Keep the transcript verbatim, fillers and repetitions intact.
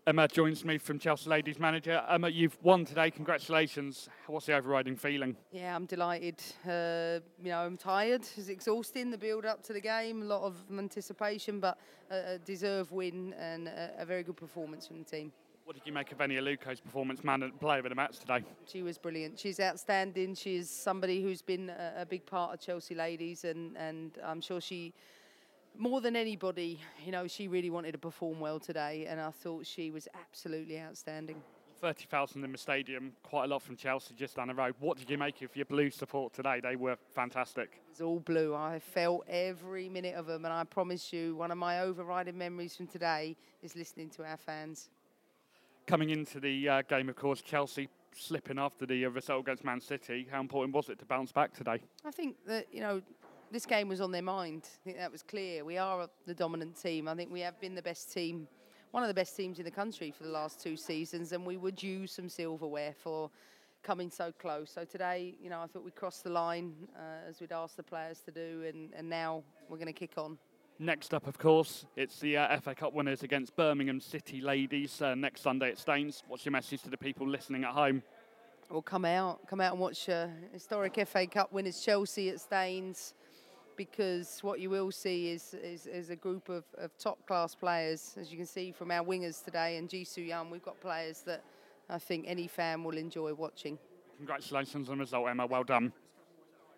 Emma joins me from Chelsea Ladies manager. Emma, you've won today. Congratulations. What's the overriding feeling? Yeah, I'm delighted. Uh, you know, I'm tired. It's exhausting, the build-up to the game. A lot of anticipation, but a, a deserved win and a, a very good performance from the team. What did you make of Eni Aluko's performance, man and player of the match today? She was brilliant. She's outstanding. She's somebody who's been a, a big part of Chelsea Ladies, and, and I'm sure she, more than anybody, you know, she really wanted to perform well today, and I thought she was absolutely outstanding. thirty thousand in the stadium, quite a lot from Chelsea just down the road. What did you make of your blue support today? They were fantastic. It's all blue. I felt every minute of them, and I promise you, one of my overriding memories from today is listening to our fans. Coming into the uh, game, of course, Chelsea slipping after the uh, result against Man City. How important was it to bounce back today? I think that, you know, this game was on their mind. I think that was clear. We are the dominant team. I think we have been the best team, one of the best teams in the country for the last two seasons, and we would use some silverware for coming so close. So today, you know, I thought we crossed the line uh, as we'd asked the players to do, and, and now we're going to kick on. Next up, of course, it's the uh, F A Cup winners against Birmingham City Ladies uh, next Sunday at Staines. What's your message to the people listening at home? Well, come out, come out and watch uh, historic F A Cup winners Chelsea at Staines, because what you will see is is, is a group of, of top-class players. As you can see from our wingers today and Jisoo Young, we've got players that I think any fan will enjoy watching. Congratulations on the result, Emma. Well done.